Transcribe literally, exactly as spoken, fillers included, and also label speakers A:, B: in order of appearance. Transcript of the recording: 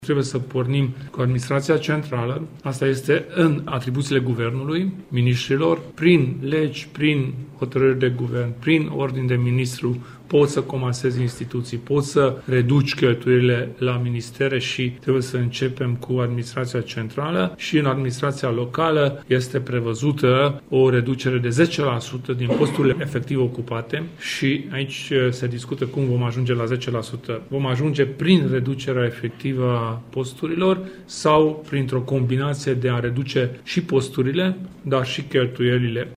A: Trebuie să pornim cu administrația centrală, asta este în atribuțiile guvernului, miniștrilor, prin legi, prin hotărâri de guvern, prin ordin de ministru, poți să comasezi instituții, poți să reduci cheltuielile la ministere și trebuie să începem cu administrația centrală și în administrația locală este prevăzută o reducere de zece la sută din posturile efectiv ocupate și aici se discută cum vom ajunge la zece la sută. Vom ajunge prin reducerea efectivă a posturilor sau printr-o combinație de a reduce și posturile, dar și cheltuielile.